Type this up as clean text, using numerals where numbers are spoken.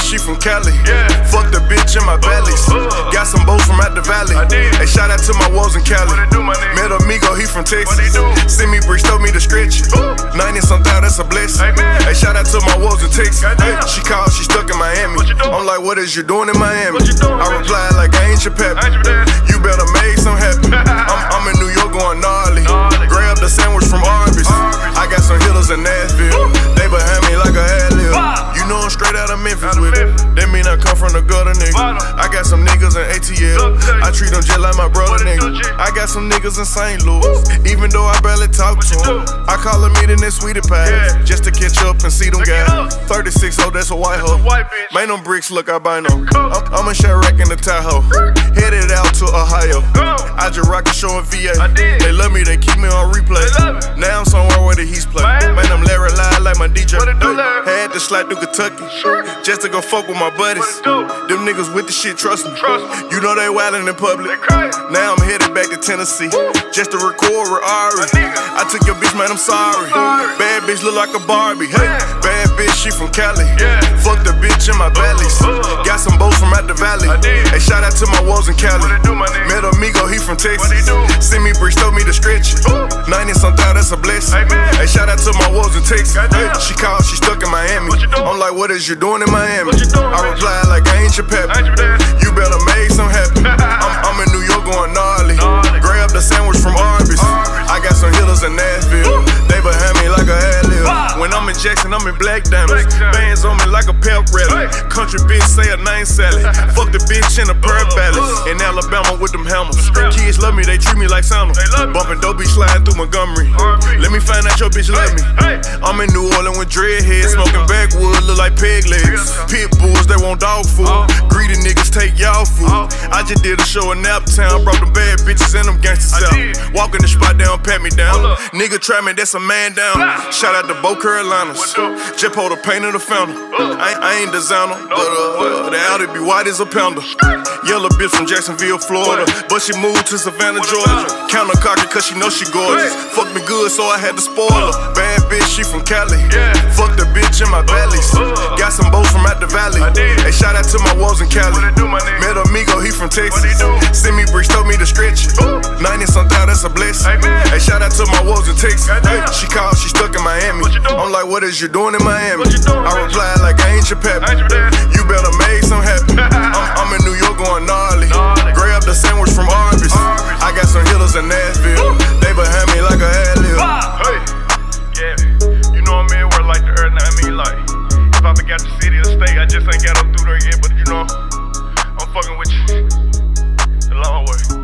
bitch, she from Cali. Fuck the bitch in my bellies. Got some boats from out the valley. Hey, shout out to my walls in Cali. Met Amigo, he from Texas. Send me bricks, told me to stretch it. 90-something, that's a blessing. Hey, shout out to my walls in Texas. She called, she stuck in Miami. I'm like, what is you doing in Miami? I replied like, I ain't your pep. You better make some happen. I'm in New York going gnarly. Grab the sandwich from Arby's. I got some hitters in Nashville. They behind me like a ad-lib. You know I'm straight out of Memphis with it. That mean I come from the gutter, nigga. I got some niggas in ATL. I treat them just like my brother, nigga. I got some niggas in St. Louis. Even though I barely talk to them, I call them meeting in Sweetie Pie just to catch up and see them guys. 36, oh, that's a white hoe. Man, them bricks look albino. I'm a Chirac in the Tahoe. Headed out to Ohio. I just rock a show in VA. They love me, they keep me on replay. Now I'm somewhere where the Heat's play. Man, I'm Larry Live like my DJ. Had to slide through Kentucky just to go fuck with my buddies. Them niggas with the shit, trust me. You know they wildin' in public. Now I'm headed back to Tennessee just to record with Ari. I took your bitch, man, I'm sorry. Bad bitch look like a Barbie. Hey, bad bitch, she from Cali. Fuck the bitch in my bellies. Got some boats from out the valley. Hey, shout out to my walls in Cali. Met Amigo, he from Texas. Send me bricks, told me to stretch it. 90-something, that's a blessing. Hey, shout out to my walls in Texas. Hey, she called, she stuck in Miami. I'm like, what is you doing in Miami? I replied like, I ain't your pep. You better make some happen. I'm in New York going gnarly. Grab the sandwich from Arby's. I got some hitters in Nashville. They behind me like a ad-lib. When I'm in Jackson, I'm in Black Diamonds. Bands on me like a pep rally. Country bitch say her name Sally. Fuck the bitch in a Pearl Palace. In Alabama with them hammers. Kids love me, they treat me like Santa. Bumpin' dope, be sliding through Montgomery. Let me find out your bitch love me. I'm in New Orleans with dreadheads, smoking backwood, look like peg legs. Pit bulls, they want dog food. Greedy niggas take y'all food. I just did a show in Naptown, brought them bad bitches and them gangsters out. Walk in the spot, they don't pat me down. Nigga try me, that's a man down. Shout out to Bo Carolinas. Just pull the paint in the fountain. I ain't designer, but the Audi be white as a pounder. Yellow bitch from Jacksonville, Florida, but she moved to Savannah, Georgia. Counter cocky cause she know she gorgeous. Fuck me good, so I had to spoil her. Bad bitch, she from Cali. Fuck the bitch in my bellies. Got some boats from out the valley. Hey, shout out to my walls in Cali. Met Amigo, he from Texas. Send me bricks, told me to stretch it. 90-something, that's a blessing. Hey, shout out to my walls in Texas. Hey, she called, she stuck in Miami. I'm like, what is you doing in Miami? I replied like, I ain't your pep. You better make some happen. I'm in New York going gnarly. Grab the sandwich from Arby's. I got some hitters in Nashville. They behind me like a ad-lib. Hey, yeah, you know what I mean? We're like the earth, I mean, like, if I forgot the city or state, I just ain't got up through there yet, but you know, I'm fucking with you. The long way.